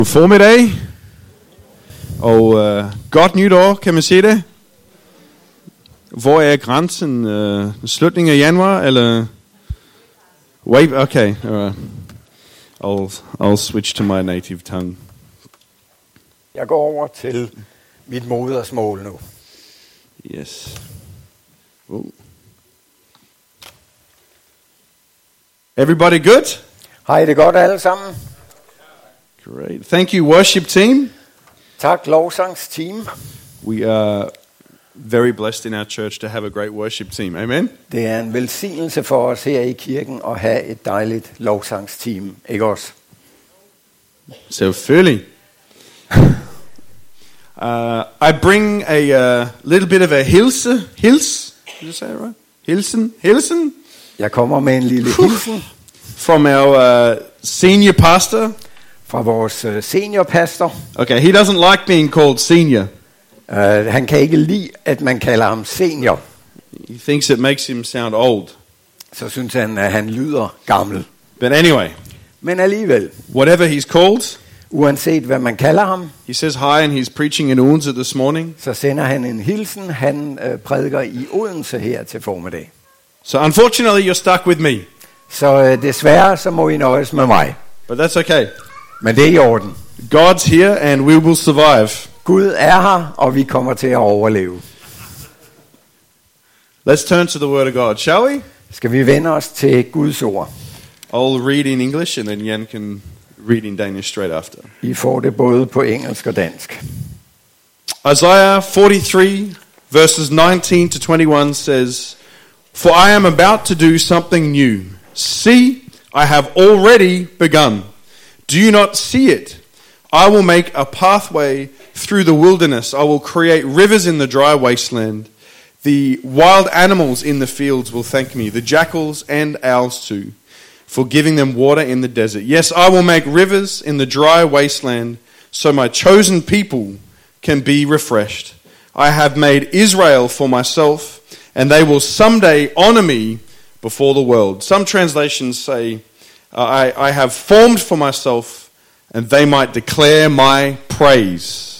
God formiddag, og godt nytår, kan man sige det? Hvor er grænsen? Slutningen af januar, eller? Wait, okay. I'll switch to my native tongue. Jeg går over til mit modersmål nu. Yes. Everybody good? Hej, det godt alle sammen? Great. Thank you, worship team. Tak, lovsangsteam. We are very blessed in our church to have a great worship team. Amen. Det er en velsignelse for os her i kirken at have et dejligt lovsangsteam, ikke også? Selvfølgelig. I bring a little bit of a hils. Did you say it right? Hilsen. Jeg kommer med en lille hilsen from our senior pastor. Fra vores seniorpastor. Okay, he doesn't like being called senior. Han kan ikke lide, at man kalder ham senior. He thinks it makes him sound old. Så synes han, at han lyder gammel. But anyway. Men alligevel. Whatever he's called. Uanset hvad man kalder ham. He says hi and he's preaching in Odense this morning. Så sender han en hilsen. Han prædiker i Odense her til formiddag. So unfortunately you're stuck with me. Så desværre så må I nøjes med mig. But that's okay. Men det er i orden. God's here and we will survive. Gud er her, og vi kommer til at overleve. Let's turn to the word of God, shall we? Skal vi vende os til Guds ord? I'll read in English and then Jan can read in Danish straight after. I får det både på engelsk og dansk. Isaiah 43 verses 19 to 21 says, "For I am about to do something new. See, I have already begun. Do you not see it? I will make a pathway through the wilderness. I will create rivers in the dry wasteland. The wild animals in the fields will thank me, the jackals and owls too, for giving them water in the desert. Yes, I will make rivers in the dry wasteland, so my chosen people can be refreshed. I have made Israel for myself, and they will someday honor me before the world." Some translations say, I have formed for myself, and they might declare my praise.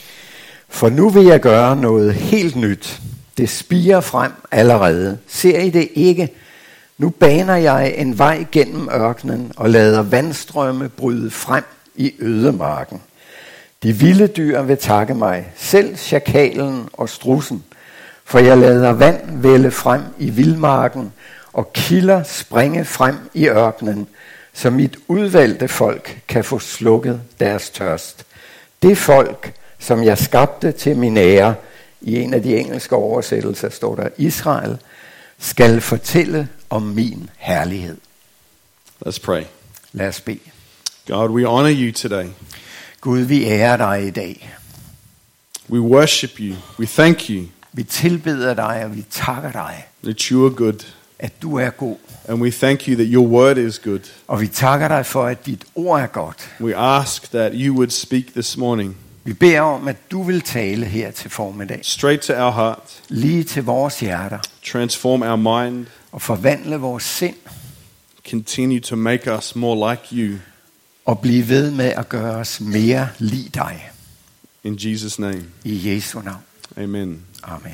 For nu vil jeg gøre noget helt nyt. Det spirer frem allerede. Ser I det ikke? Nu baner jeg en vej gennem ørkenen og lader vandstrømme bryde frem i ødemarken. De vilde dyr vil takke mig, selv sjakalen og strudsen, for jeg lader vand vælde frem i vildmarken og kilder springe frem i ørkenen, så mit udvalgte folk kan få slukket deres tørst. Det folk, som jeg skabte til min ære, i en af de engelske oversættelser står der Israel, skal fortælle om min herlighed. Let's pray. Lad os bede. God, we honor you today. Gud, vi ærer dig i dag. We worship you. We thank you Vi tilbeder dig, og vi takker dig, that you are good. at du er god. And we thank you that your word is good. Og vi takker dig for, at dit ord er godt. We ask that you would speak this morning Vi beder om, at du vil tale her til formiddag. straight to our heart, Lige til vores hjerter. transform our mind, Og forvandle vores sind. continue to make us more like you. Og blive ved med at gøre os mere lig dig. In Jesus' name, I Jesu navn. amen. Amen.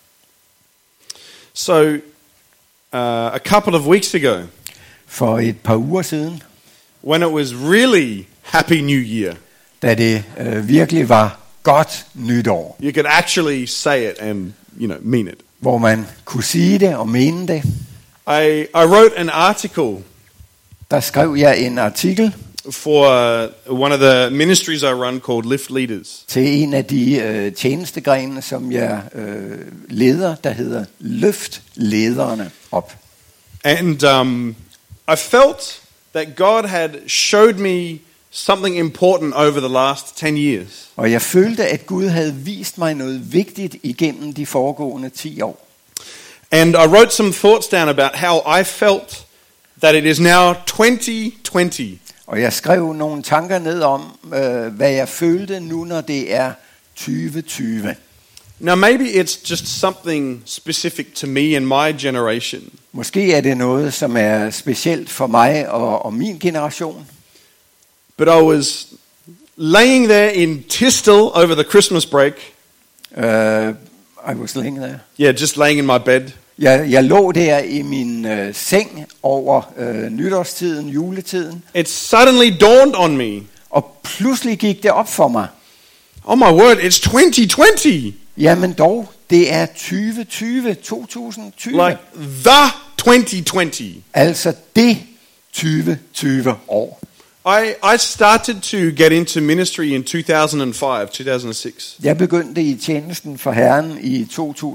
So, a couple of weeks ago, For et par uger siden, when it was really Happy New Year, da det virkelig var godt nytår, you could actually say it and, mean it. hvor man kunne sige det og mene det, I wrote an article der skrev jeg en artikel for one of the ministries I run called Lift Leaders. til en af de tjenestegrene, som jeg leder, der hedder Løft lederne op. And I felt that God had showed me something important over the last 10 years. Og jeg følte, at Gud havde vist mig noget vigtigt igennem de foregående 10 år. And I wrote some thoughts down about how I felt that it is now 2020. Og jeg skrev nogle tanker ned om, hvad jeg følte nu, når det er 2020. Now maybe it's just something specific to me and my generation. Måske er det noget, som er specielt for mig og min generation. But I was laying there in Tistel over the Christmas break. I was laying there. Yeah, just laying in my bed. Jeg lå der i min seng over nytårstiden, juletiden. It suddenly dawned on me. Og pludselig gik det op for mig. Oh my word, it's 2020. Jamen dog, det er 2020. Like the 2020. Altså det 2020 år. I started to get into ministry in 2006. Jeg begyndte i tjenesten for Herren i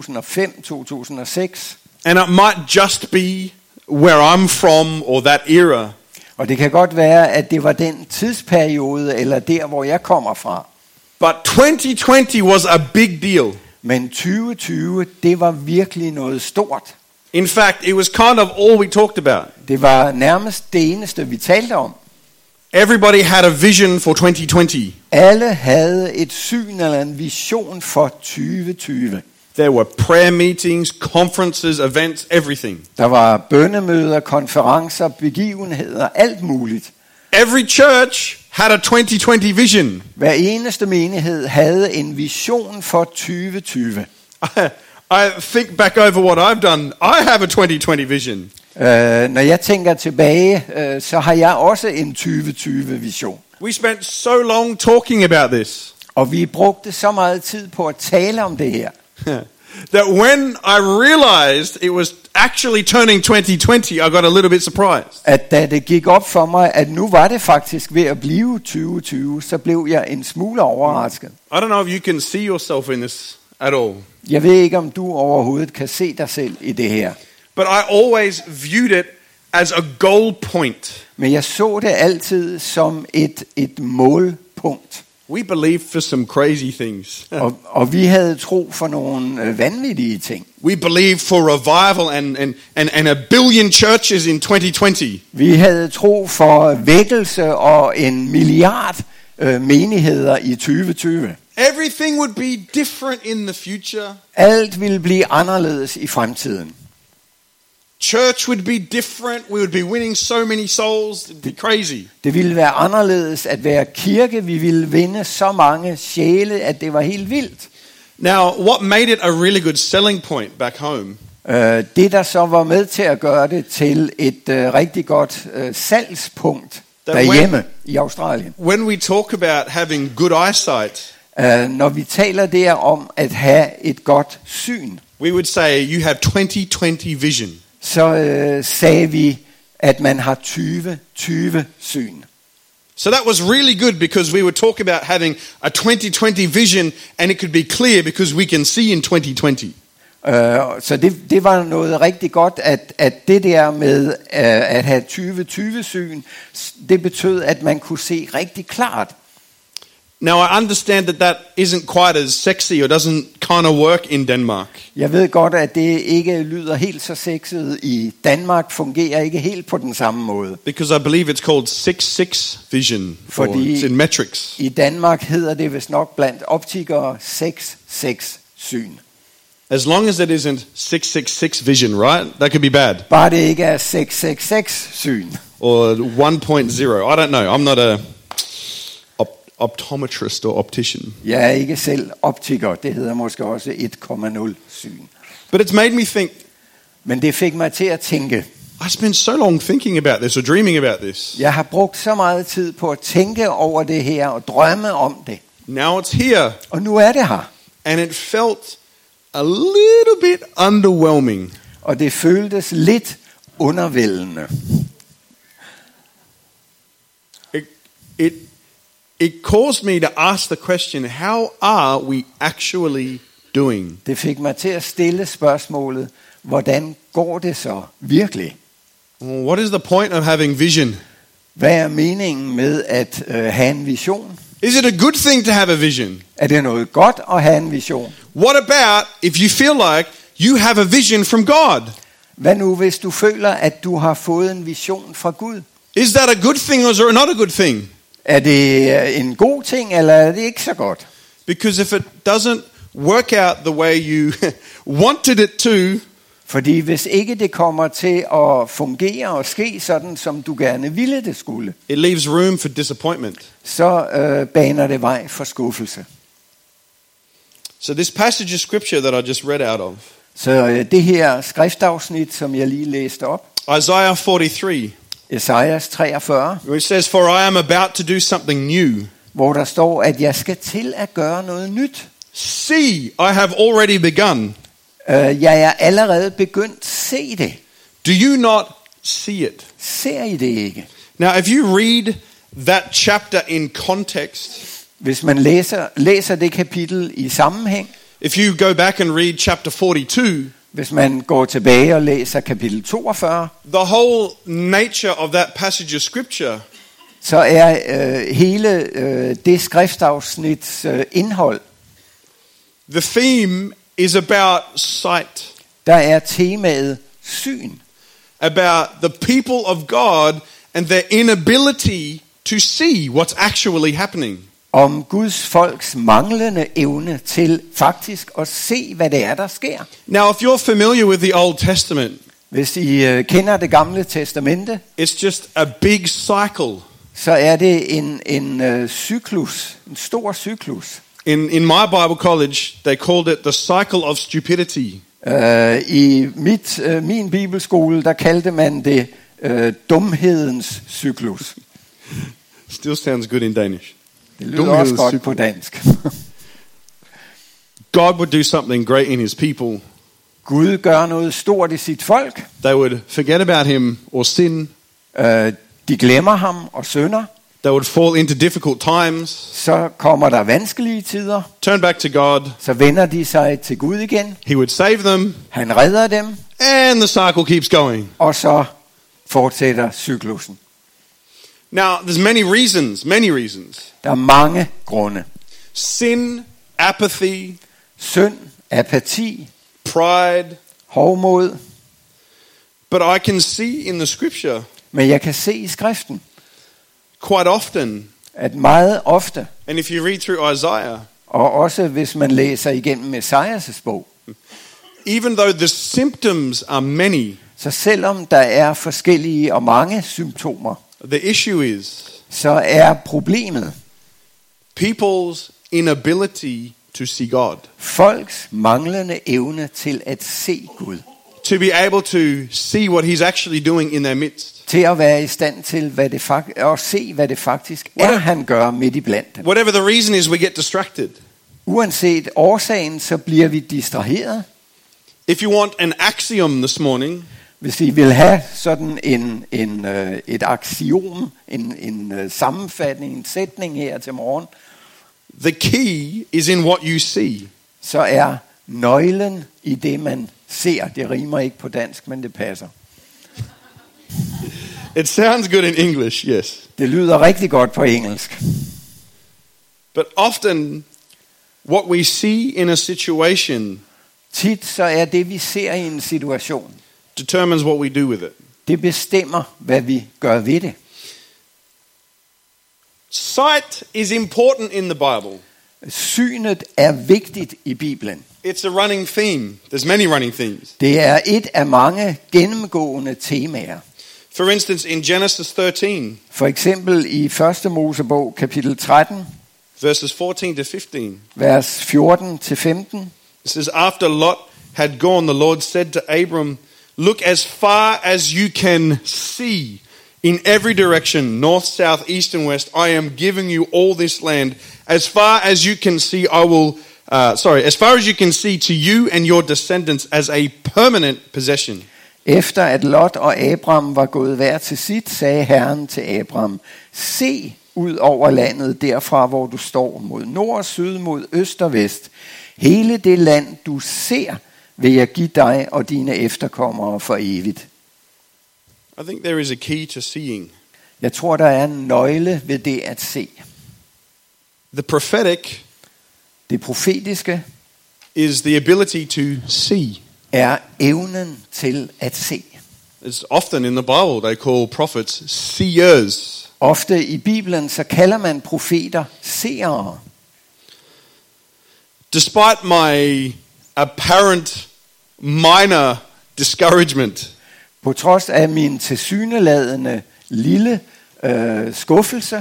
2005-2006. And it might just be where I'm from or that era. Og det kan godt være, at det var den tidsperiode, eller der, hvor jeg kommer fra. But 2020 was a big deal. Men 2020, det var virkelig noget stort. In fact, it was kind of all we talked about. Det var nærmest det eneste, vi talte om. Everybody had a vision for 2020. Alle havde et syn eller en vision for 2020. There were prayer meetings, conferences, events, everything. Der var bønnemøder, konferencer, begivenheder, alt muligt. Every church had a 2020 vision. Hver eneste menighed havde en vision for 2020. I think back over what I've done. I have a 2020 vision. Når jeg tænker tilbage, så har jeg også en 2020 vision. We spent so long talking about this. Og vi brugte så meget tid på at tale om det her. That when I realized it was actually turning 2020, I got a little bit surprised. At da det gik op for mig, at nu var det faktisk ved at blive 2020, så blev jeg en smule overrasket. I don't know if you can see yourself in this at all. Jeg ved ikke, om du overhovedet kan se dig selv i det her. But I always viewed it as a goal point. Men jeg så det altid som et målpunkt. We believed for some crazy things. og vi havde tro for nogle vanvittige ting. We believed for revival and a billion churches in 2020. Vi havde tro for vækkelse og 1 milliard menigheder i 2020. Everything would be different in the future. Alt ville blive anderledes i fremtiden. Church would be different. We would be winning so many souls. It'd be crazy. Det ville være anderledes at være kirke. Vi ville vinde så mange sjæle, at det var helt vildt. Now, what made it a really good selling point back home? Det der så var med til at gøre det til et rigtig godt salgspunkt derhjemme i Australien. When we talk about having good eyesight, når vi taler der om at have et godt syn, we would say you have 2020 vision. Så sagde vi, at man har 2020 syn. So that was really good because we would talk about having a 2020 vision and it could be clear because we can see in 2020. Så det var noget rigtig godt, at det der med at have 2020 syn, det betød, at man kunne se rigtig klart. Now I understand that isn't quite as sexy or doesn't kind of work in Denmark. Jeg ved godt, at det ikke lyder helt så sexet i Danmark, fungerer ikke helt på den samme måde. Because I believe it's called 6-6 vision. Fordi it's in metrics. I Danmark hedder det vist nok blandt optikere 6-6 syn. As long as it isn't 6-6-6 vision, right? That could be bad. Bare det ikke er 6-6-6 syn. Or 1.0. I don't know. I'm not a optometrist or optician. Jeg er ikke selv optiker. Det hedder måske også 1,0 syn. But it's made me think. Men det fik mig til at tænke. I spent so long thinking about this or dreaming about this. Jeg har brugt så meget tid på at tænke over det her og drømme om det. Now it's here. Og nu er det her. And it felt a little bit underwhelming. Og det føltes lidt undervældende. It caused me to ask the question, how are we actually doing? Det fik mig til at stille spørgsmålet, hvordan går det så virkelig? What is the point of having vision? Hvad er meningen med at have en vision? Is it a good thing to have a vision? Er det noget godt at have en vision? What about if you feel like you have a vision from God? Hvad nu hvis du føler at du har fået en vision fra Gud? Is that a good thing or is it not a good thing? Er det en god ting eller er det ikke så godt? Because if it doesn't work out the way you wanted it to, Fordi hvis ikke det kommer til at fungere og ske sådan, som du gerne ville det skulle, it leaves room for disappointment. så baner det vej for skuffelse. So this passage of scripture that I just read out of, Så det her skriftafsnit, som jeg lige læste op, Isaiah 43, Esajas 43, which says, "For I am about to do something new. hvor der står, at jeg skal til at gøre noget nyt. See, I have already begun. Jeg er allerede begyndt. Se det. Do you not see it?" Ser I det ikke? Now, if you read that chapter in context, Hvis man læser det kapitel i sammenhæng, if you go back and read chapter 42, hvis man går tilbage og læser kapitel 42, the whole nature of that passage of scripture så er hele det skriftafsnits indhold, the theme is about sight, der er temaet syn. about the people of God and their inability to see what's actually happening. Om Guds folks manglende evne til faktisk at se, hvad det er, der sker. Now, if you're familiar with the Old Testament, Hvis I kender det gamle testamente, it's just a big cycle. så er det en cyklus, en stor cyklus. In my Bible college, they called it the cycle of stupidity. I min bibelskole, der kaldte man det dumhedens cyklus. Still sounds good in Danish. Det lyder også godt på dansk. God would do something great in his people. Gud gør noget stort i sit folk. They would forget about him or sin. De glemmer ham og synder. They would fall into difficult times. Så kommer der vanskelige tider. Turn back to God. Så vender de sig til Gud igen. He would save them. Han redder dem. And the cycle keeps going. Og så fortsætter cyklusen. Now, there's many reasons. Der er mange grunde. Sin, apathy, Synd, apati, pride. hovmod. But I can see in the scripture Men jeg kan se i skriften, quite often, at meget ofte, and if you read through Isaiah, og også hvis man læser igennem Esajas bog, even though the symptoms are many, så selvom der er forskellige og mange symptomer, the issue is så er problemet people's inability to see God, folks manglende evne til at se Gud. to be able to see what he's actually doing in their midst. Til at være i stand til at se, hvad det faktisk er, han gør midt i blandt dem. Whatever the reason is, we get distracted. Uanset årsagen, så bliver vi distraheret. If you want an axiom this morning, Hvis I vil have sådan et aksiom, en sammenfatning, en sætning her til morgen, the key is in what you see. så er nøglen i det, man ser. Det rimer ikke på dansk, men det passer. It sounds good in English, yes. Det lyder rigtig godt på engelsk. But often, what we see in a situation Tit så er det, vi ser i en situation, determines what we do with it. det bestemmer, hvad vi gør ved det. Sight is important in the Bible. Synet er vigtigt i Bibelen. It's a running theme. There's many running themes. Det er et af mange gennemgående temaer. For instance, in Genesis 13, For eksempel i 1. Mosebog kapitel 13, verses 14 to 15, vers 14-15. it says, "After Lot had gone, the Lord said to Abram, look as far as you can see in every direction, north, south, east and west. I am giving you all this land. As far as you can see, as far as you can see to you and your descendants as a permanent possession." Efter at Lot og Abram var gået hver til sit, sagde Herren til Abram, se ud over landet derfra, hvor du står, mod nord, syd, mod øst og vest. Hele det land, du ser, vil jeg give dig og dine efterkommere for evigt. I think there is a key to seeing. Jeg tror, der er en nøgle ved det at se. The prophetic Det profetiske is the ability to see. er evnen til at se. It's often in the Bible they call prophets seers. Ofte i Bibelen, så kalder man profeter seere. Despite my apparent minor discouragement. På trods af min tilsyneladende lille skuffelse,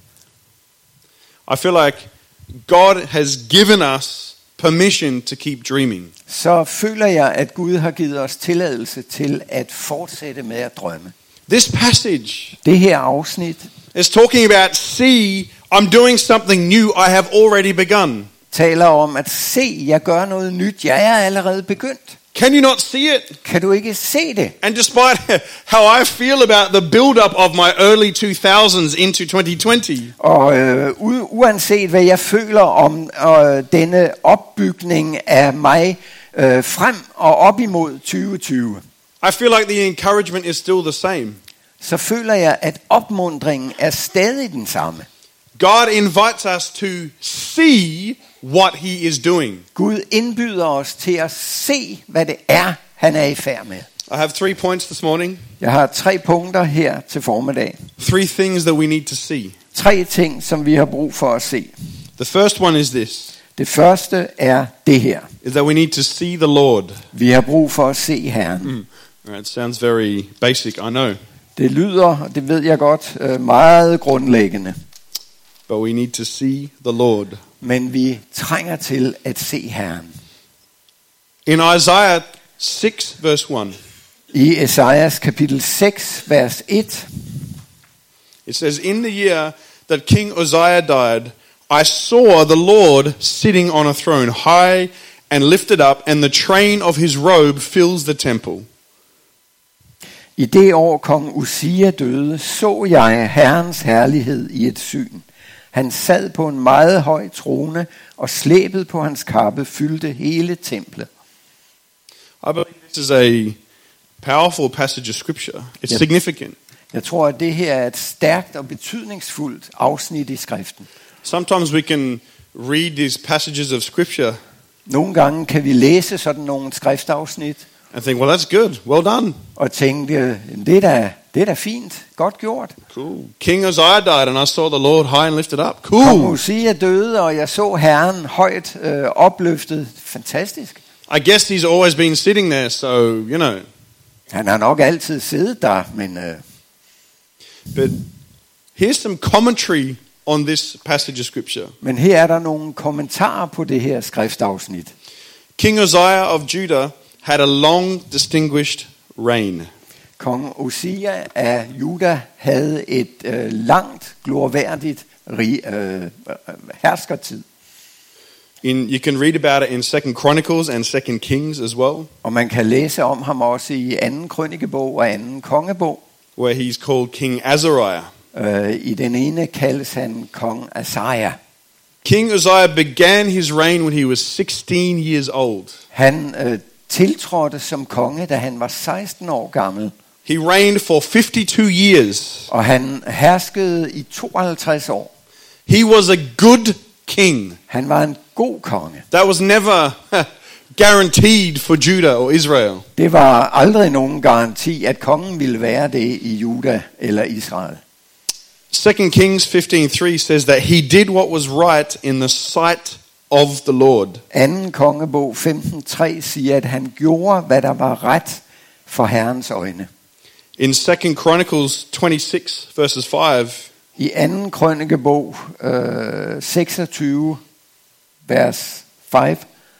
I feel like God has given us permission to keep dreaming. så føler jeg, at Gud har givet os tilladelse til at fortsætte med at drømme. This passage Det her afsnit is talking about, see, I'm doing something new, I have already begun. taler om at se, jeg gør noget nyt, jeg er allerede begyndt. Can you not see it? Kan du ikke se det? And despite how I feel about the build-up of my early 2000s into 2020, Og uanset hvad jeg føler om denne opbygning af mig frem og op imod 2020, I feel like the encouragement is still the same. så føler jeg, at opmuntringen er stadig den samme. God invites us to see what he is doing. Gud indbyder os til at se, hvad det er, han er i færd med. I have 3 points this morning. Jeg har 3 punkter her til formiddag. 3 things that we need to see. 3 ting, som vi har brug for at se. The first one is this, Det første er det her. is that we need to see the Lord. Vi har brug for at se Herren. It sounds very basic, I know, Det lyder, og det ved jeg godt, meget grundlæggende. but we need to see the Lord. Men vi trænger til at se Herren. In Isaiah 6 verse 1, I Esajas kapitel 6, vers 1, it says, in the year that King Uzziah died, I saw the Lord sitting on a throne, high and lifted up, and the train of his robe fills the temple. i det år kong Uzia døde, så jeg Herrens herlighed i et syn. Han sad på en meget høj trone, og slæbet på hans kappe fyldte hele templet. I believe this is a powerful passage of scripture. It's Yep. significant. Jeg tror, at det her er et stærkt og betydningsfuldt afsnit i skriften. Sometimes we can read these passages of scripture Nogle gange kan vi læse sådan nogle skriftafsnit, and think, well, that's good. Well done. og tænke, det er da fint, godt gjort. Cool. King Uzziah died and I saw the Lord high and lifted up. Kong Cool. Uzia døde, og jeg så Herren højt opløftet. Fantastisk. I guess he's always been sitting there, so, you know. Han har nok altid siddet der, men But here's some commentary on this passage of scripture. her er der nogle kommentarer på det her skriftafsnit. King Uzziah of Judah had a long, distinguished reign. Kong Uzia af Juda havde et langt, glorværdigt herskertid. You can read about it in 2 Chronicles and 2 Kings as well, Og man kan læse om ham også i 2. krønikebog og 2. kongebog. where he's called King Azariah. I den ene kaldes han kong Asaja. King Uzziah began his reign when he was 16 years old. Han tiltrådte som konge, da han var 16 år gammel. He reigned for 52 years. Og han herskede i 52 år. He was a good king. Han var en god konge. That was never guaranteed for Judah or Israel. Det var aldrig nogen garanti, at kongen ville være det i Juda eller Israel. 2 Kings 15:3 says that he did what was right in the sight of the Lord. 2. kongebog 15:3 siger, at han gjorde, hvad der var ret for Herrens øjne. In 2 Chronicles 26 verses 5, I 2. krønikebog 26, vers 5,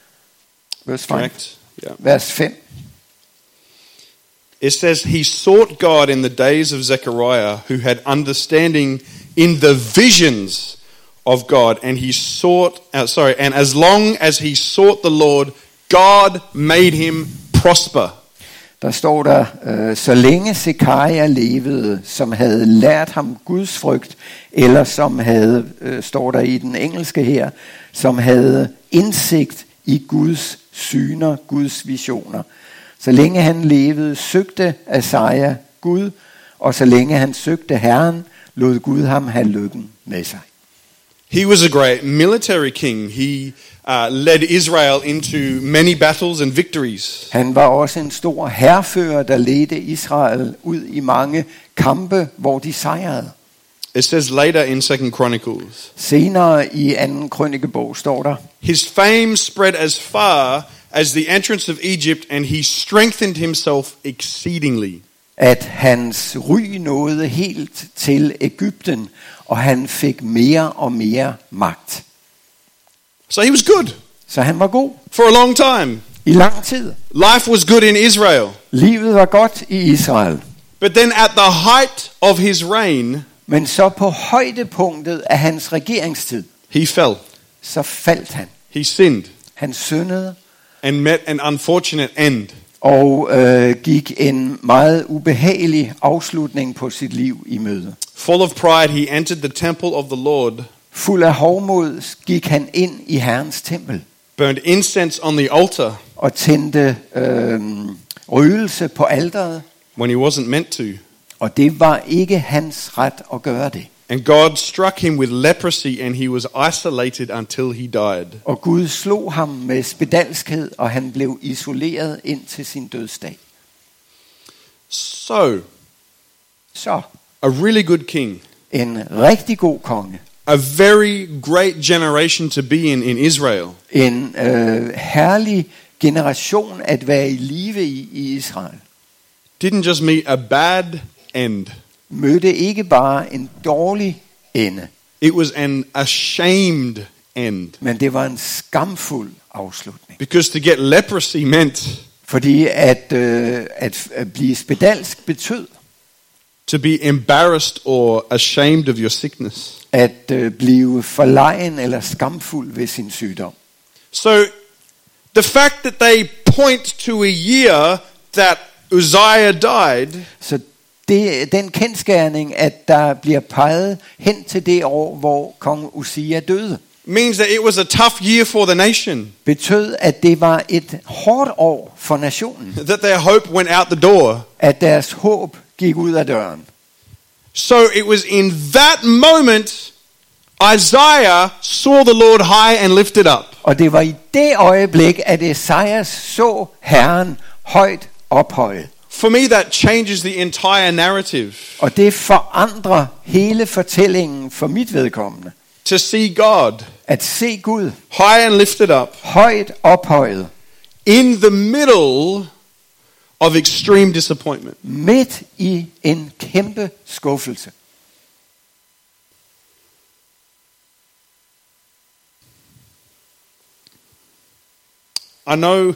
correct? Yeah. vers 5. It says he sought God in the days of Zechariah, who had understanding in the visions of God, and he sought and as long as he sought the Lord, God made him prosper. Der står der, så længe Zekaria levede, som havde lært ham Guds frygt, eller som havde, står der i den engelske her, som havde indsigt i Guds syner, Guds visioner. Så længe han levede, søgte Asaja Gud, og så længe han søgte Herren, lod Gud ham have lykken med sig. He was a great military king. He led Israel into many battles and victories. Han var også en stor hærfører, der ledte Israel ud i mange kampe, hvor de sejrede. It says later in 2 Chronicles, Senere i 2. krønikebog står der, his fame spread as far as the entrance of Egypt, and he strengthened himself exceedingly. At hans ry nåede helt til Egypten, og han fik mere og mere magt. So he was good Så han var god for a long time. i lang tid. Life was good in Israel. Livet var godt i Israel. But then at the height of his reign, Men så på højdepunktet af hans regeringstid, he fell. så faldt han. He sinned Han syndede and met an unfortunate end. og gik en meget ubehagelig afslutning på sit liv i møde. Full of pride, he entered the temple of the Lord, Fuld af hovmod gik han ind i Herrens tempel burned incense on the altar og tændte røgelse på alteret, when he wasn't meant to. og det var ikke hans ret at gøre det. And God struck him with leprosy, and he was isolated until he died. Og Gud slog ham med spedalskhed, og han blev isoleret indtil sin dødsdag. So, Så a really good king, en rigtig god konge, a very great generation to be in Israel. en herlig generation at være i live i Israel, Didn't just meet a bad end. mødte ikke bare en dårlig ende, It was an ashamed end. men det var en skamfuld afslutning. Because to get leprosy meant Fordi at blive spedalsk betød to be embarrassed or ashamed of your sickness. at blive forlegen eller skamfuld ved sin sygdom. So the fact that they point to a year that Uzziah died Så den kendsgerning, at der bliver peget hen til det år, hvor kong Uzziah døde, means that it was a tough year for the nation, betød, at det var et hårdt år for nationen, that their hope went out the door. at deres håb gik ud af døren. So it was in that moment Isaiah saw the Lord high and lifted up. Og det var i det øjeblik, at Esajas så Herren højt ophøjet. For me, that changes the entire narrative. Og det forandrer hele fortællingen for mit vedkommende. To see God At se Gud high and lifted up højt ophøjet, in the middle of extreme disappointment. midt i en kæmpe skuffelse. I know,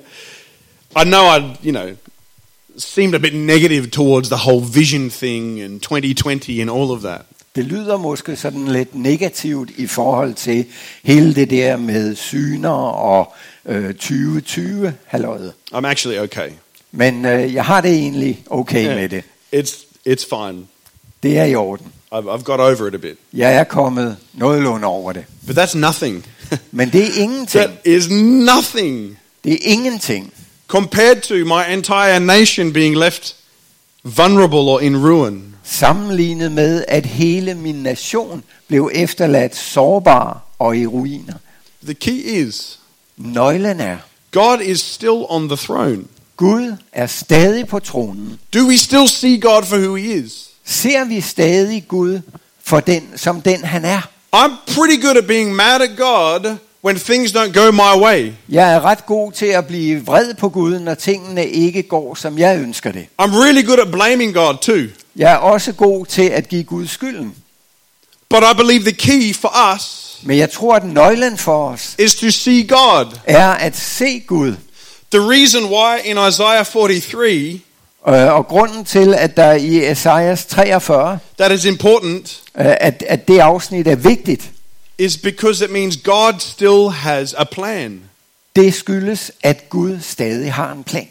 seemed a bit negative towards the whole vision thing and 2020 and all of that. Det lyder måske sådan lidt negativt i forhold til hele det der med syner og 2020 halløjet. I'm actually okay. Men jeg har det egentlig okay med det. It's fine. Det er i orden. I've got over it a bit. Jeg er kommet nogenlunde over det. But that's nothing. Men det er ingenting. That is nothing Det er ingenting. compared to my entire nation being left vulnerable or in ruin. Sammenlignet med, at hele min nation blev efterladt sårbar og i ruiner. The key is Nøglen er, God is still on the throne. Gud er stadig på tronen. Do we still see God for who he is? Ser vi stadig Gud for som den han er? I'm pretty good at being mad at God when things don't go my way. Jeg er ret god til at blive vred på Gud, når tingene ikke går, som jeg ønsker det. I'm really good at blaming God too. Jeg er også god til at give Gud skylden. But I believe the key for us Men jeg tror, at nøglen for os is to see God. er at se Gud. The reason why in Isaiah 43 Og grunden til, at der i Esajas 43, that is important at det afsnit er vigtigt, is because it means God still has a plan. det skyldes, at Gud stadig har en plan.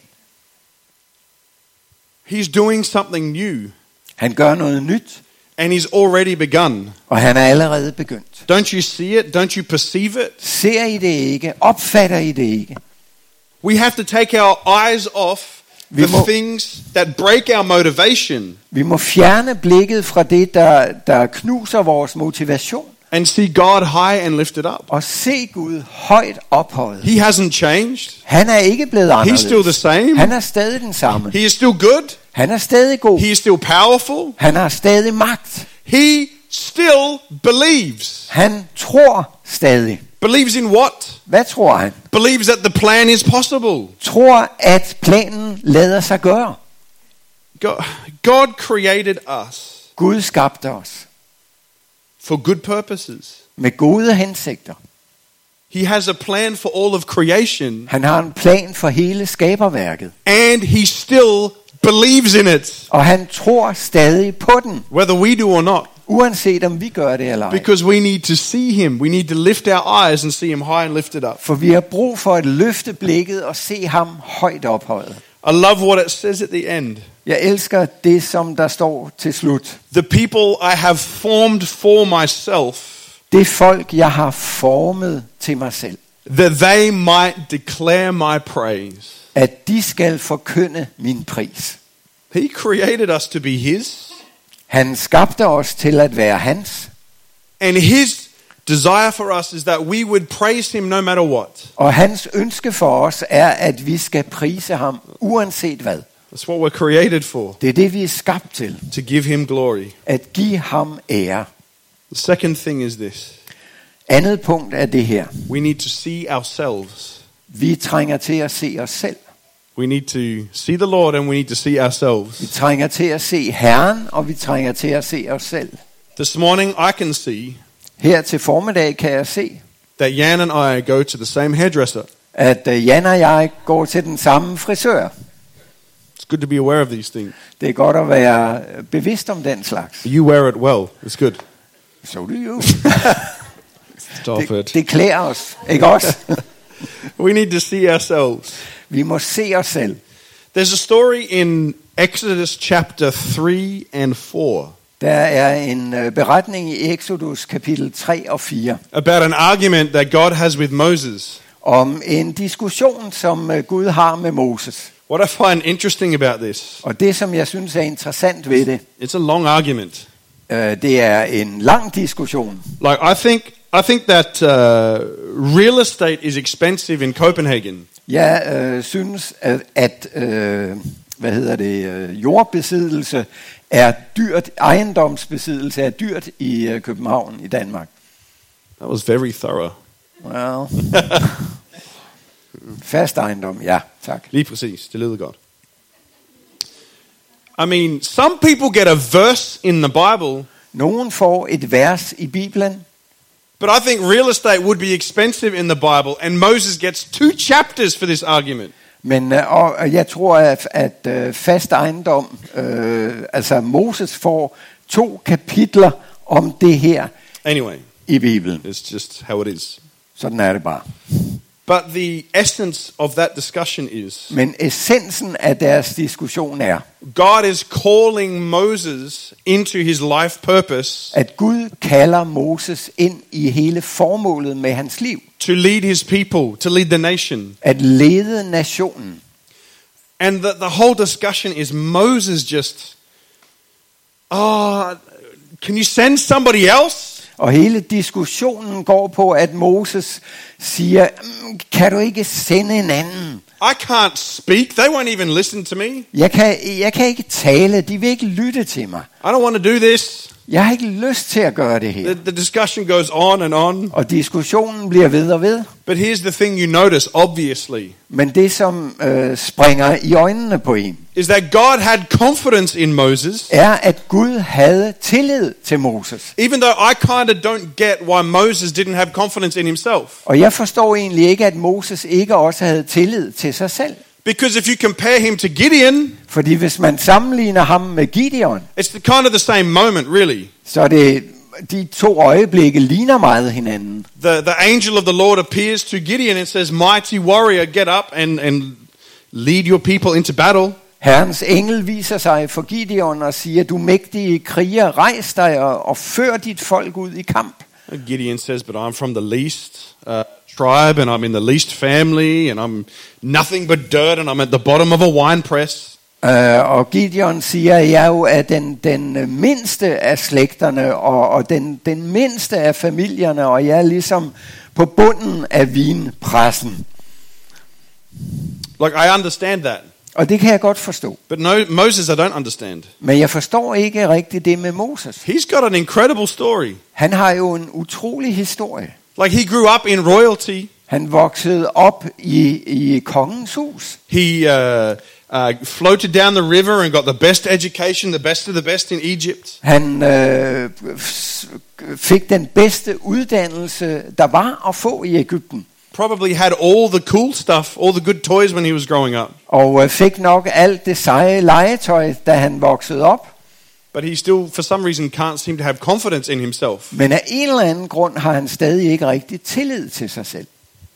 He's doing something new Han gør noget nyt, and he's already begun. og han er allerede begyndt. Don't you see it? Don't you perceive it? Ser I det ikke? Opfatter I det ikke? We have to take our eyes off the things that break our motivation Vi må fjerne blikket fra det, der knuser vores motivation, and see God high and lifted up. og se Gud højt ophøjet. He hasn't changed. Han er ikke blevet He's still the anderledes. same. Han er stadig den samme. He is still good. Han er stadig god. He is still powerful. Han har stadig magt. He still believes. Han tror stadig. Believes in what? Hvad tror han? Believes that the plan is possible. Tror, at planen lader sig gøre. God created us Gud skabte os for good purposes. med gode hensigter. He has a plan for all of creation, Han har en plan for hele skaberværket. and he still believes in it, Og han tror stadig på den, whether we do or not. uanset om vi gør det eller ej. Because we need to see him. We need to lift our eyes and see him high and lifted up. For vi har brug for at løfte blikket og se ham højt ophøjet. I love what it says at the end. Jeg elsker det, som der står til slut. The people I have formed for myself, Det folk, jeg har formet til mig selv. that they might declare my praise. At de skal forkynde min pris. He created us to be his, Han skabte os til at være hans. and his desire for us is that we would praise him no matter what. Og hans ønske for os er, at vi skal prise ham uanset hvad. That's what we're created for, Det er det, vi er skabt til. to give him glory. At give ham ære. The second thing is this. Andet punkt er det her. We need to see ourselves. Vi trænger til at se os selv. We need to see the Lord and we need to see Vi ourselves. trænger til at se Herren, og vi trænger til at se os selv. This morning I can see Her til formiddag kan jeg se, that Jan and I go to the same hairdresser. at Jan og jeg går til den samme frisør. It's good to be aware of these things. Det er godt at være bevidst om den slags. You wear it well. It's good. So do you. Stop it. Det klæder os, ikke også? We need to see ourselves. Vi må se os selv. There's a story in Exodus chapter 3 and 4 Der er en beretning i Exodus kapitel 3 og 4 about an argument that God has with Moses. om en diskussion, som Gud har med Moses. What I find interesting about this, Og det, som jeg synes er interessant ved det, it's a long argument. det er en lang diskussion. Like I think that real estate is expensive in Copenhagen. Jeg synes, at jordbesiddelse er dyrt, ejendomsbesiddelse er dyrt i København i Danmark. That was very thorough. Well, fast ejendom, ja, tak. Lige præcis, det lyder godt. I mean, some people get a verse in the Bible, Nogen får et vers i Bibelen, but I think real estate would be expensive in the Bible, and Moses gets 2 chapters for this argument. men og jeg tror, at fast ejendom, altså Moses får 2 kapitler om det her Anyway, i Bibelen. it's just how it is. Sådan er det bare. But the essence of that discussion is, Men essensen af deres diskussion er, God is calling Moses into his life purpose at Gud kalder Moses ind i hele formålet med hans liv. to lead his people, to lead the nation. At lede nationen. And the whole discussion is Moses just, can you send somebody else? Og hele diskussionen går på, at Moses siger, kan du ikke sende en anden? I can't speak. They won't even listen to me. Jeg kan ikke tale, de vil ikke lytte til mig. I don't want to do this. Jeg har ikke lyst til at gøre det her. The discussion goes on and on. Og diskussionen bliver ved og ved. But here's the thing you notice, obviously, Men det, som springer i øjnene på en, is that God had confidence in Moses, er, at Gud havde tillid til Moses. even though I kind of don't get why Moses didn't have confidence in himself. Og jeg forstår egentlig ikke, at Moses ikke også havde tillid til sig selv. Because if you compare him to Gideon, Fordi hvis man sammenligner ham med Gideon, it's kind of the same moment, really. så er det, de 2 øjeblikke ligner meget hinanden. The angel of the Lord appears to Gideon and says, "Mighty warrior, get up and lead your people into battle." Herrens engel viser sig for Gideon og siger, du mægtige kriger, rejs dig og før dit folk ud i kamp. And Gideon says, "But I'm from the least tribe, and I'm in the least family, and I'm nothing but dirt, and I'm at the bottom of a wine press." Og Gideon siger, jeg jo er den mindste af slægterne og den mindste af familierne, og jeg er ligesom på bunden af vinpressen. Like, I understand that. Og det kan jeg godt forstå. But no, Moses, I don't understand. Men jeg forstår ikke rigtigt det med Moses. He's got an incredible story. Han har jo en utrolig historie. Like he grew up in royalty. Han voksede op i kongens hus. He floated down the river and got the best education, the best of the best in Egypt. Han fik den bedste uddannelse, der var at få i Egypten. Probably had all the cool stuff, all the good toys when he was growing up. Og fik nok alt det seje legetøj, da han voksede op. But he still, for some reason, can't seem to have confidence in himself. Men af en eller anden grund har han stadig ikke rigtig tillid til sig selv.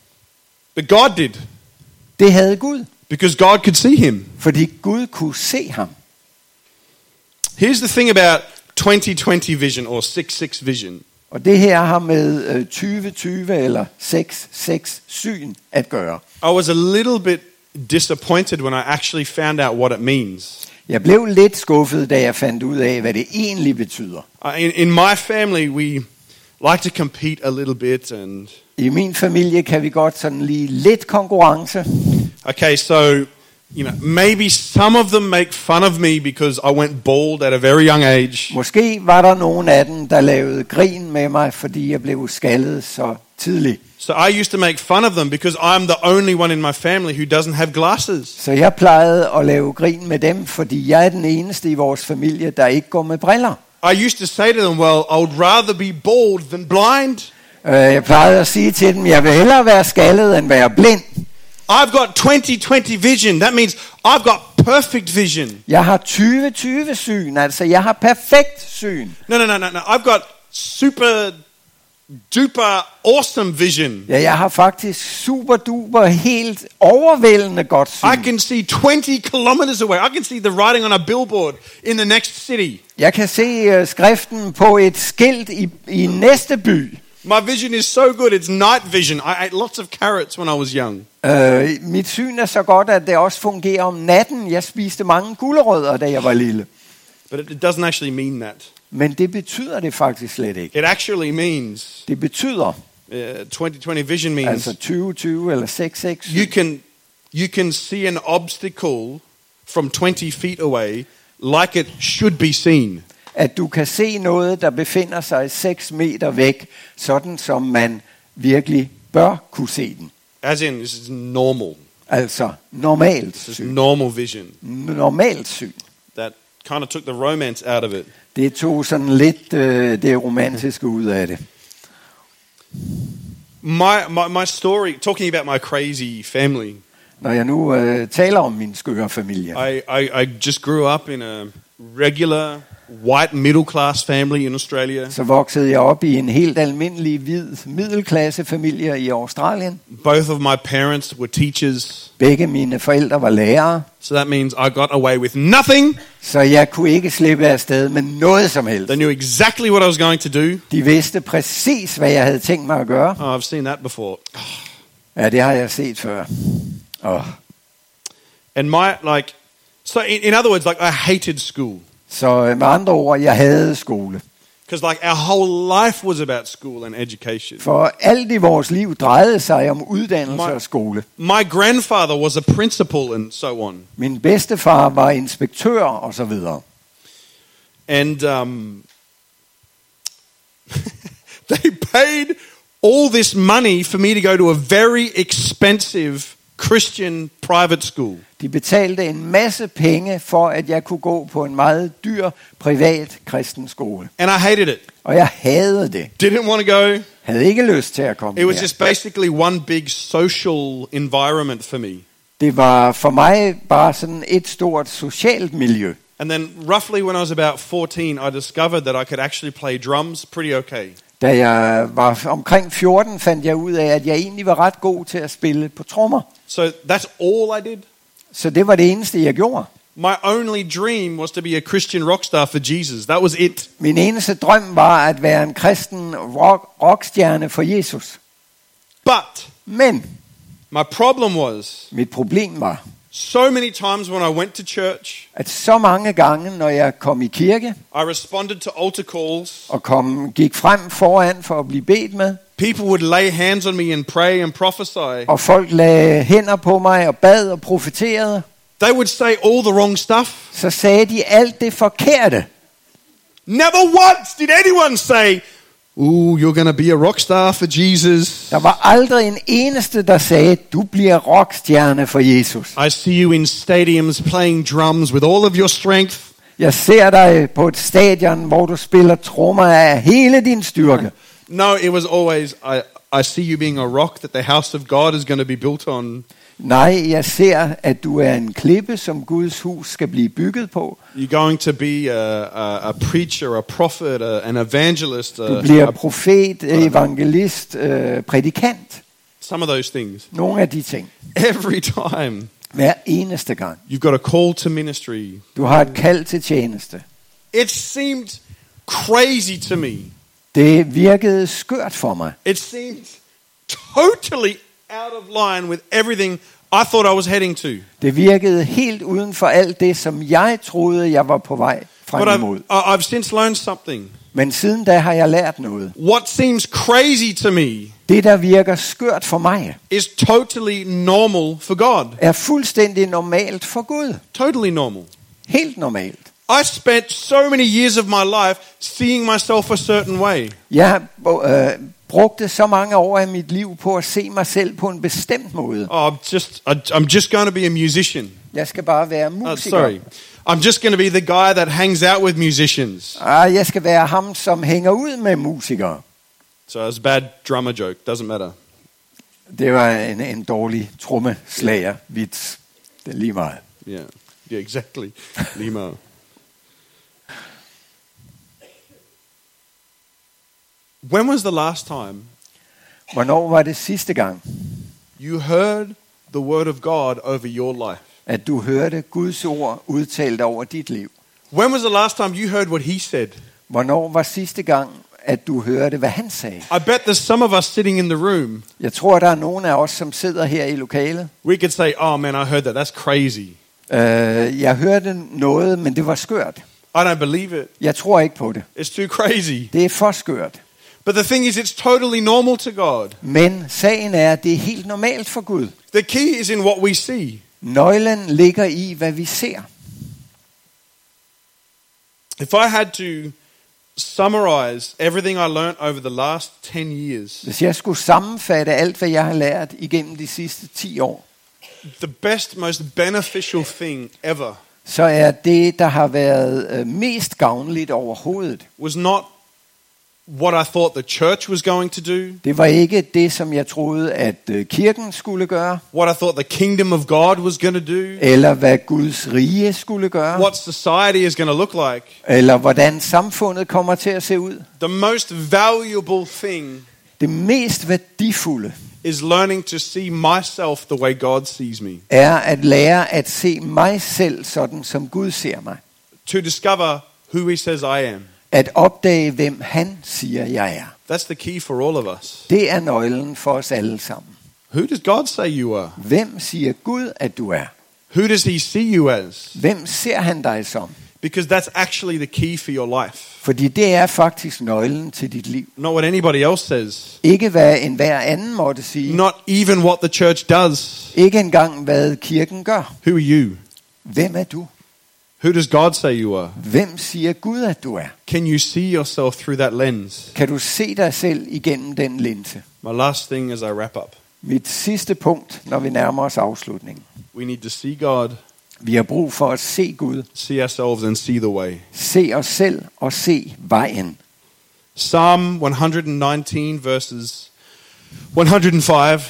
But God did. Det havde Gud. Because God could see him. Fordi Gud kunne se ham. Here's the thing about 2020 vision or 6-6 vision. Og det her har med 2020 eller 6-6 syn at gøre. I was a little bit disappointed when I actually found out what it means. Jeg blev lidt skuffet, da jeg fandt ud af, hvad det egentlig betyder. In my family, we like to compete a little bit, and I min familie kan vi godt sådan lige lidt konkurrence. okay, so maybe some of them make fun of me because I went bald at a very young age. Måske var der nogen af dem, der lavede grin med mig, fordi jeg blev skaldet så tidligt. So I used to make fun of them because I'm the only one in my family who doesn't have glasses. Så jeg plejede at lave grin med dem, fordi jeg er den eneste i vores familie, der ikke går med briller. I used to say to them, well, I would rather be bald than blind. Jeg plejede at sige til dem, jeg vil hellere være skaldet end være blind. I've got 20/20 vision. That means I've got perfect vision. Jeg har 20/20 syn, altså jeg har perfekt syn. No. I've got super duper awesome vision. Ja, jeg har faktisk super duper helt overvældende godt syn. I can see 20 kilometers away. I can see the writing on a billboard in the next city. Jeg kan se skriften på et skilt i næste by. My vision is so good. It's night vision. I ate lots of carrots when I was young. Mit syn er så godt, at det også fungerer om natten. Jeg spiste mange gulerødder, da jeg var lille. But it doesn't actually mean that. Men det betyder det faktisk slet ikke. It actually means Det betyder 20/20 vision means altså 20/20 eller 6/6. you can see an obstacle from 20 feet away like it should be seen. At du kan se noget, der befinder sig 6 meter væk, sådan som man virkelig bør kunne se den. As in, this is normal. Altså normalt This is syn. normal vision. Normalt syn. That kind of took the romance out of it. Det tog sådan lidt det romantiske ud af det. My story, talking about my crazy family. Når jeg nu taler om min skøre familie. I just grew up in a regular white middle class family in Australia. Så voksede jeg op i en helt almindelig hvid middelklasse familie i Australien. Both of my parents were teachers. Begge mine forældre var lærere. So that means I got away with nothing. Så jeg kunne ikke slippe af sted med noget som helst. They knew exactly what I was going to do. De vidste præcis, hvad jeg havde tænkt mig at gøre. Oh, I've seen that before. Ja, det har jeg set før. And so in other words, I hated school. Så med andre ord, jeg havde skole. Because our whole life was about school and education. For alt i vores liv drejede sig om uddannelse og skole. My grandfather was a principal and so on. Min bedstefar var inspektør og så videre. And they paid all this money for me to go to a very expensive Christian private school. De betalte en masse penge for, at jeg kunne gå på en meget dyr privat kristen skole. And I hated it. Og jeg hadede det. Didn't want to go. Havde ikke lyst til at komme It was her. just basically one big social environment for me. Det var for mig bare sådan et stort socialt miljø. And then roughly when I was about 14, I discovered that I could actually play drums pretty okay. Da jeg var omkring 14, fandt jeg ud af, at jeg egentlig var ret god til at spille på trommer. So that's all I did. Så det var det eneste, jeg gjorde. My only dream was to be a Christian rock star for Jesus. That was it. Min eneste drøm var at være en kristen rockstjerne for Jesus. But Men my problem was mit problem var, so many times when I went to church, at så mange gange, når jeg kom i kirke I responded to altar calls. og gik frem foran for at blive bedt med, People would lay hands on me and pray and prophesy. og folk lagde hænder på mig og bad og profeterede, they would say all the wrong stuff. så sagde de alt det forkerte. Never once did anyone say, "Ooh, you're going to be a rock star for Jesus. Der var aldrig en eneste, der sagde, du bliver rockstjerne for Jesus. I see you in stadiums playing drums with all of your strength." Jeg ser dig på et stadion, hvor du spiller trommer af hele din styrke. No, it was always, I see you being a rock that the house of God is going to be built on. Nej, jeg ser, at du er en klippe, som Guds hus skal blive bygget på. You're going to be a preacher, a prophet, an evangelist. Du bliver profet, evangelist, prædikant. Some of those things. Nogle af de ting. Every time. Hver eneste gang. You've got a call to ministry. Du har et kald til tjeneste. It seemed crazy to me. Det virkede skørt for mig. It seemed totally out of line with everything I thought I was heading to. Det virkede helt uden for alt det, som jeg troede, jeg var på vej frem But imod. I've since learned something. Men siden da har jeg lært noget. What seems crazy to me Det, der virker skørt for mig, is totally normal for God. er fuldstændig normalt for Gud. Totally normal. Helt normalt. I spent so many years of my life seeing myself a certain way. Jeg brugte så mange år af mit liv på at se mig selv på en bestemt måde. Oh, I'm just going to be a musician. Jeg skal bare være musiker. Sorry. I'm just going to be the guy that hangs out with musicians. Jeg skal være ham, som hænger ud med musikere. So it's a bad drummer joke. Doesn't matter. Det var en dårlig trommeslager vits. Det er lige meget. Yeah, exactly. Limo. When was the last time Hvornår var det sidste gang, you heard the word of God over your life? at du hørte Guds ord udtalt over dit liv? When was the last time you heard what he said? Hvornår var sidste gang, at du hørte, hvad han sagde? I bet there's some of us sitting in the room. Jeg tror, der er nogen af os, som sidder her i lokalet. We could say, "Oh man, I heard that. That's crazy. Jeg hørte noget, men det var skørt. I don't believe it. Jeg tror ikke på det. It's too crazy." Det er for skørt. But the thing is, it's totally normal to God. Men sagen er, at det er helt normalt for Gud. The key is in what we see. Nøglen ligger i, hvad vi ser. If I had to summarize everything I learned over the last 10 years, Hvis jeg skulle sammenfatte alt, hvad jeg har lært igennem de sidste 10 år, the best, most beneficial thing ever så er det, der har været mest gavnligt overhovedet, was not what I thought the church was going to do, det var ikke det, som jeg troede, at kirken skulle gøre, what I thought the kingdom of God was going to do, eller hvad Guds rige skulle gøre, what society is going to look like. eller hvordan samfundet kommer til at se ud. The most valuable thing Det mest værdifulde is learning to see myself the way God sees me. er at lære at se mig selv sådan, som Gud ser mig. To discover who he says I am. At opdage, hvem han siger, jeg er. That's the key for all of us. Det er nøglen for os alle sammen. Who does God say you are? Hvem siger Gud, at du er? Who does he see you as? Hvem ser han dig som? Because that's actually the key for your life. Fordi det er faktisk nøglen til dit liv. Not what anybody else says. Ikke hvad enhver anden måtte sige. Not even what the church does. Ikke engang hvad kirken gør. Who are you? Hvem er du? Who does God say you are? Hvem siger Gud, at du er? Can you see yourself through that lens? Kan du se dig selv igennem den linse? My last thing as I wrap up. Mit sidste punkt, når vi nærmer os afslutningen. We need to see God, Vi har brug for at se Gud. see ourselves and see the way. Se os selv og se vejen. Psalm 119 verses 105.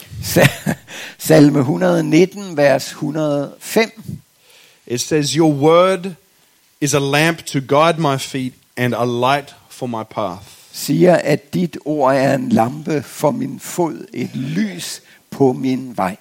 Salme 119, vers 105. It says, "Your word is a lamp to guide my feet and a light for my path." Siger, at dit ord er en lampe for min fod, et lys på min vej.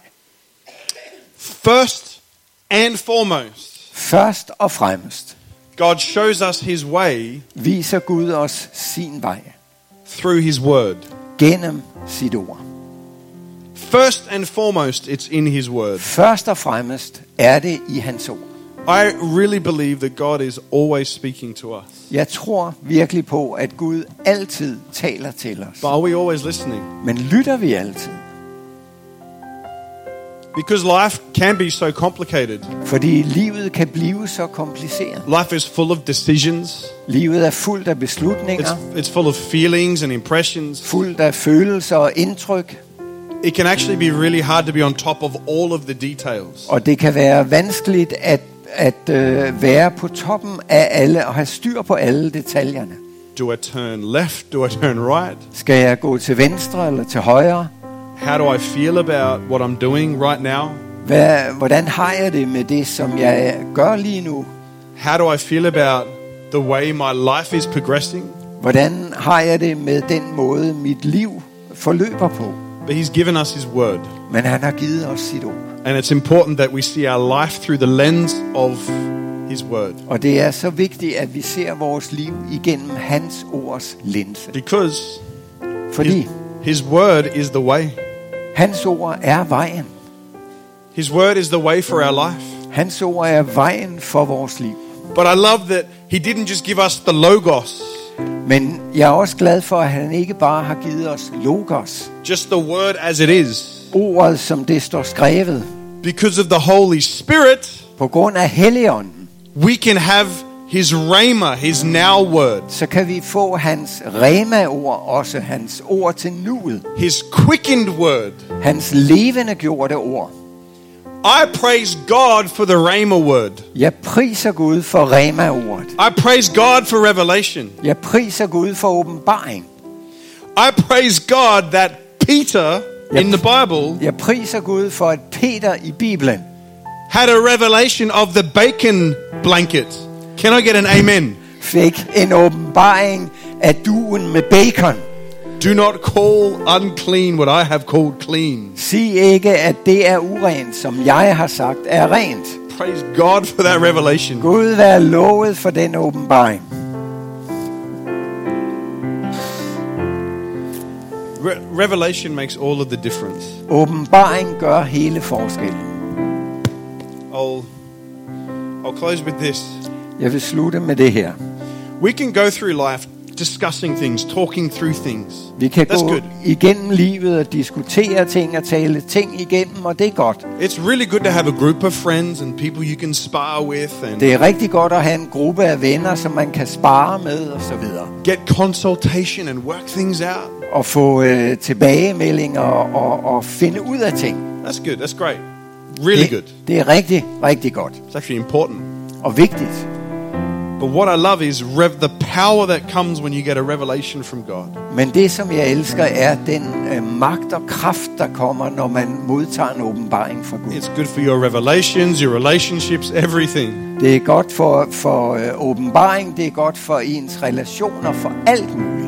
First and foremost, Først og fremmest God shows us his way viser Gud os sin vej through his word. gennem sit ord. First and foremost, it's in his word. Først og fremmest er det i hans ord. I really believe that God is always speaking to us. Jeg tror virkelig på, at Gud altid taler til os. But are we always listening? Men lytter vi altid? Because life can be so complicated. Fordi livet kan blive så kompliceret. Life is full of decisions. Livet er fuldt af beslutninger, It's full of feelings and impressions. fuldt af følelser og indtryk. It can actually be really hard to be on top of all of the details. Og det kan være vanskeligt at være på toppen af alle og have styr på alle detaljerne. Do I turn left? Do I turn right? Skal jeg gå til venstre eller til højre? How do I feel about what I'm doing right now? Hvordan har jeg det med det, som jeg gør lige nu? How do I feel about the way my life is progressing? Hvordan har jeg det med den måde, mit liv forløber på? But he's given us his word. Men han har givet os sit ord. And it's important that we see our life through the lens of his word. Og det er så vigtigt, at vi ser vores liv igennem hans ords linse. Because Fordi his word is the way. hans ord er vejen. His word is the way for our life. Hans ord er vejen for vores liv. But I love that he didn't just give us the logos, Men jeg er også glad for, at han ikke bare har givet os logos. just the word as it is. Ordet, som det står skrevet. Because of the Holy Spirit, På grund af Helligånden, we can have his rhema, his now word, så kan vi få hans rema-ord, også hans ord til nuet. his quickened word. Hans levende gjorte ord. I praise God for the rhema word. Jeg priser Gud for rema-ordet. I praise God for revelation. Jeg priser Gud for åbenbaring. I praise God that Peter in the Bible Jeg priser Gud for, at Peter i Bibelen had a revelation of the bacon blanket. Can I get an amen? fik en åbenbaring af duen med bacon. Do not call unclean what I have called clean. Sig ikke, at det er urent, som jeg har sagt er rent. Praise God for that revelation. Gud være lovet for den åbenbaring. Revelation makes all of the difference. Åbenbaring gør hele forskellen. I'll close with this. Jeg vil slutte med det her. We can go through life discussing things, talking through things. Vi kan That's gå good. igennem livet og diskutere ting og tale ting igennem, og det er godt. It's really good to have a group of friends and people you can spar with and Det er rigtig godt at have en gruppe af venner, som man kan spare med og så videre. get consultation and work things out. Og få tilbagemeldinger og finde ud af ting. That's good. That's great. Really good. Det er rigtig, rigtig godt It's actually important. og vigtigt. But what I love is the power that comes when you get a revelation from God. Men det, som jeg elsker, er den magt og kraft, der kommer, når man modtager en åbenbaring fra Gud. It's good for your revelations, your relationships, everything. Det er godt for åbenbaring, det er godt for ens relationer, for alt muligt.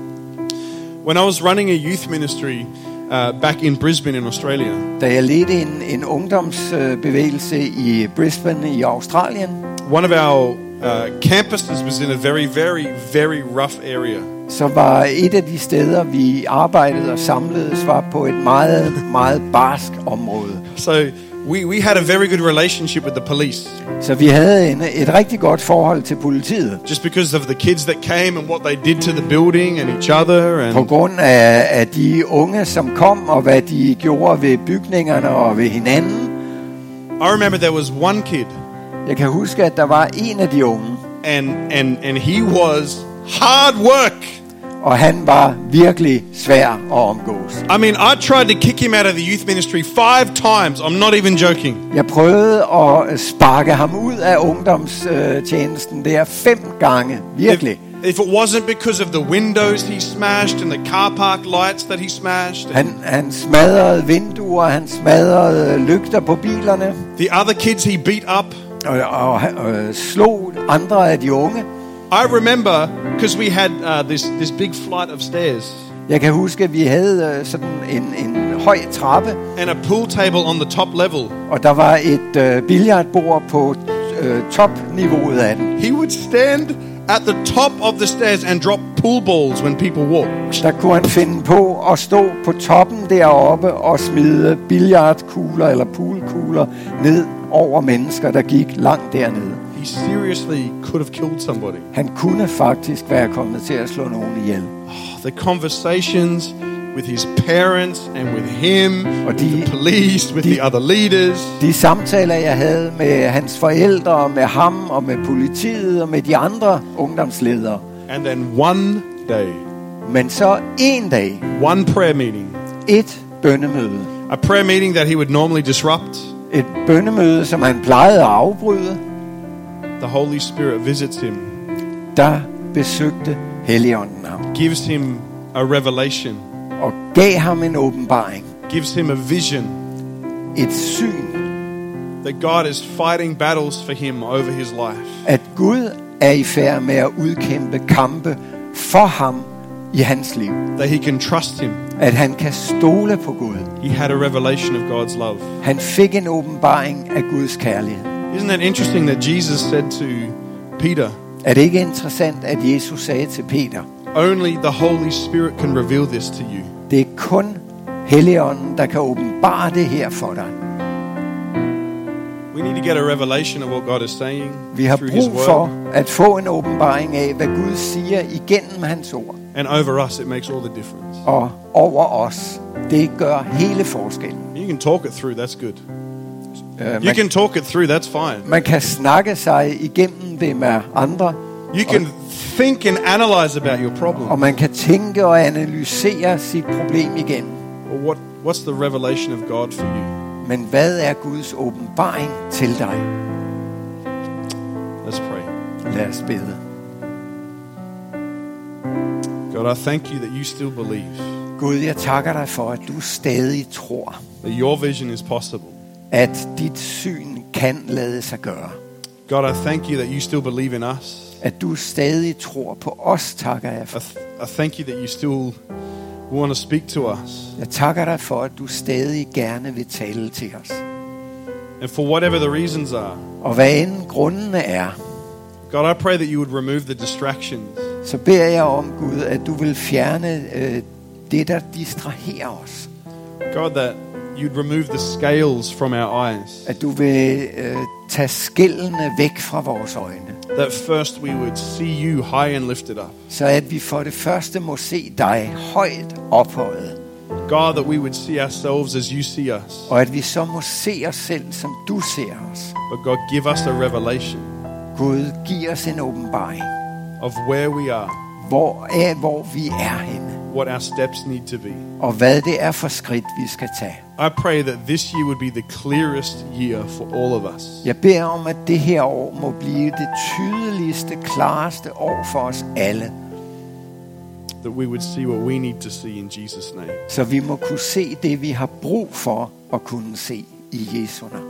When I was running a youth ministry back in Brisbane in Australia, Da jeg ledte en ungdomsbevægelse i Brisbane i Australien, one of our campuses was in a very, very, very rough area. så var et af de steder, vi arbejdede og samledes, var på et meget, meget barsk område. So we had a very good relationship with the police, Så vi havde et rigtig godt forhold til politiet. just because of the kids that came and what they did to the building and each other. På And grund af de unge, som kom, og hvad de gjorde ved bygningerne og ved hinanden. I remember there was one kid, Jeg kan huske, at der var en af de unge, and he was hard work. og han var virkelig svær at omgås. I mean, I tried to kick him out of the youth ministry 5 times. I'm not even joking. Jeg prøvede at sparke ham ud af ungdomstjenesten der 5 gange. Virkelig. If it wasn't because of the windows he smashed and the car park lights that he smashed, Han smadrede vinduer, han smadrede lygter på bilerne, the other kids he beat up. og slog andre af de unge. I remember because we had this big flight of stairs Jeg kan huske, at vi havde sådan en høj trappe, and a pool table on the top level. og der var et billiardbord på topniveauet af den. He would stand at the top of the stairs and drop pool balls when people walked. Der kunne han finde på at stå på toppen deroppe og smide billiardkugler eller poolkugler ned over mennesker, der gik langt dernede. He seriously could have killed somebody. Han kunne faktisk være kommet til at slå nogen ihjel. The conversations with his parents and with him, Og with the police, with the other leaders. De samtaler, jeg havde med hans forældre, og med ham, og med politiet, og med de andre ungdomsledere. And then one day, Men så en dag, one prayer meeting, et bønnemøde. a prayer meeting that he would normally disrupt. Et bønnemøde, som han plejede at afbryde. The Holy Spirit visits him, Der besøgte Helligånden ham gives him a revelation, og gav ham en åbenbaring, gives him a vision et syn, that God is fighting battles for him over his life. at Gud er i færd med at udkæmpe kampe for ham i hans liv. That he can trust him. At han kan stole på Gud. He had a revelation of God's love. Han fik en åbenbaring af Guds kærlighed. Isn't that interesting that Jesus said to Peter, Er det ikke interessant, at Jesus sagde til Peter, only the Holy Spirit can reveal this to you. det er kun Helligånden, der kan åbenbare det her for dig. We need to get a revelation of what God is saying Vi har through his brug for word. at få en åbenbaring af, hvad Gud siger igennem hans ord. And over us, it makes all the difference. Og over os, det gør hele forskellen. You can talk it through, that's good. You Man, can talk it through, that's fine. man kan snakke sig igennem det med andre, You can think and analyze about your og problem. man kan tænke og analysere sit problem igennem. Well, what's the revelation of God for you? Men hvad er Guds åbenbaring til dig? Let's pray. Lad os bede. God, I thank you that you still believe Gud, jeg takker dig for, at du stadig tror, that your vision is possible. at dit syn kan lade sig gøre. God, I thank you that you still believe in us. At du stadig tror på os, takker jeg for. I thank you that you still want to speak to us. Jeg takker dig for, at du stadig gerne vil tale til os. And for whatever the reasons are, Og hvad end grundene er, God, I pray that you would remove the distractions. så beder jeg om, Gud, at du vil fjerne det, der distraherer os. God, that you'd remove the scales from our eyes. At du vil tage skællene væk fra vores øjne. That first we would see you high and lifted up. Så at vi for det første må se dig højt ophøjet. God, that we would see ourselves as you see us. Og at vi så må se os selv, som du ser os. But God, give us a revelation Gud, giv os en åbenbaring. of where we are, Hvor vi er henne. what our steps need to be. Og hvad det er for skridt, vi skal tage. I pray that this year would be the clearest year for all of us. Jeg beder om, at det her år må blive det tydeligste, klareste år for os alle. That we would see what we need to see in Jesus' name. Så vi må kunne se det, vi har brug for at kunne se i Jesu navn.